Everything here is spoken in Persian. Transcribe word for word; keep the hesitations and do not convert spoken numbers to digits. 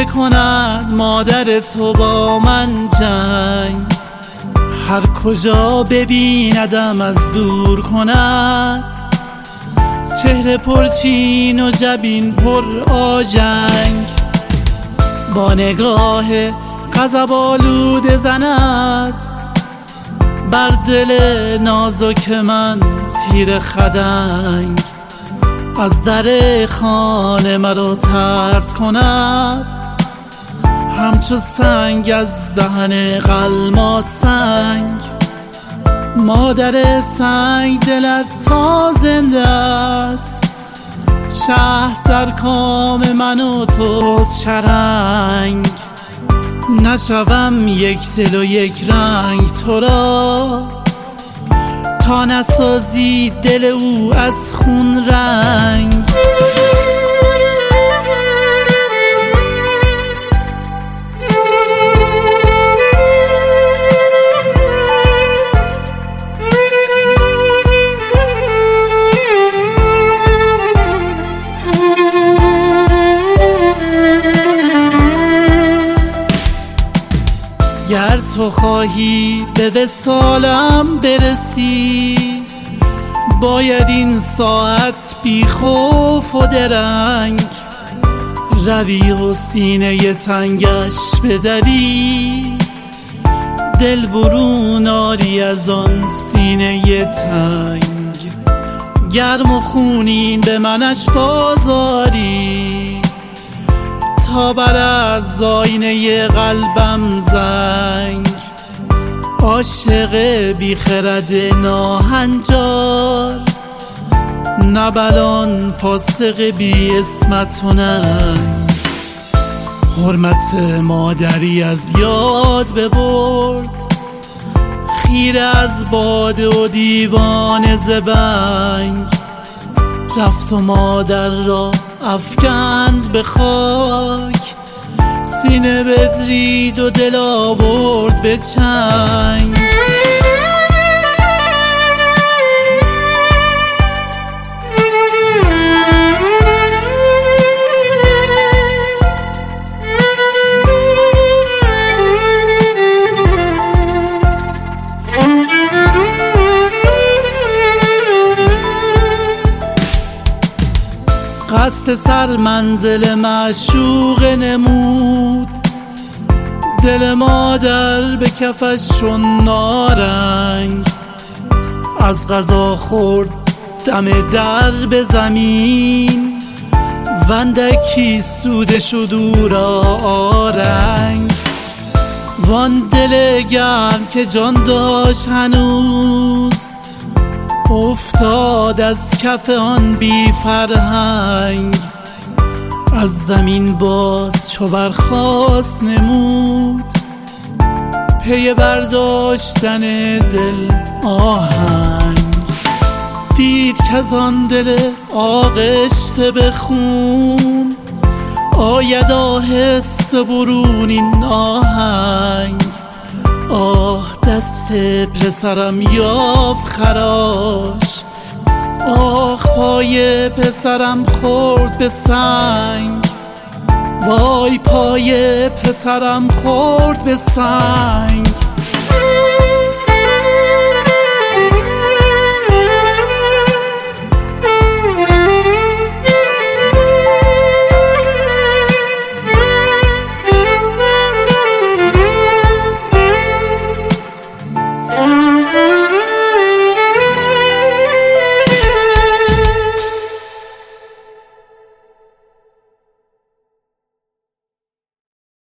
که کند مادر تو با من جنگ، هر کجا ببیندم از دور کند، چهره پرچین و جبین پر آجنگ، با نگاه غضب آلوده زند بر دل نازک من تیر خدنگ، از در خانه مرا طرد کند، همچو سنگ از دهن قلما سنگ. مادر سنگ دلت تا زنده است، شهد در کام من و توست شرنگ. نشوم یک دل و یک رنگ تو را، تا نسازی دل او از خون رنگ. گر تو خواهی به وصالم برسی، باید این ساعت بی خوف و درنگ روی و سینه تنگش بدری، دل برون آری از آن سینه تنگ. گرم و خونین به منش بازاری، تا برد ز آینه قلبم زنگ. عاشق بی خرد ناهنجار، نه بلان فاسق بی اسمت و ننگ. حرمت مادری از یاد ببرد، خیره از باده و دیوانه ز بنگ. رفت و مادر را افکند به خاک، سینه بدرید و دل آورد به چنگ. قصد سر منزل معشوق نمود، دل مادر به کفش شد نارنگ. از قضا خورد دم در به زمین، وندکی سوده شد او را آرنگ. وان دل گرم که جان داشت هنوز، افتاد از کف آن بی فرهنگ. از زمین باز چو برخاست نمود، پی برداشتن دل آهنگ. دید کز آن دل آغشته به خون، آید آهسته برون این آهنگ. آه دست پسرم یافت خراش، آخ پای پسرم خورد به سنگ. وای پای پسرم خورد به سنگ.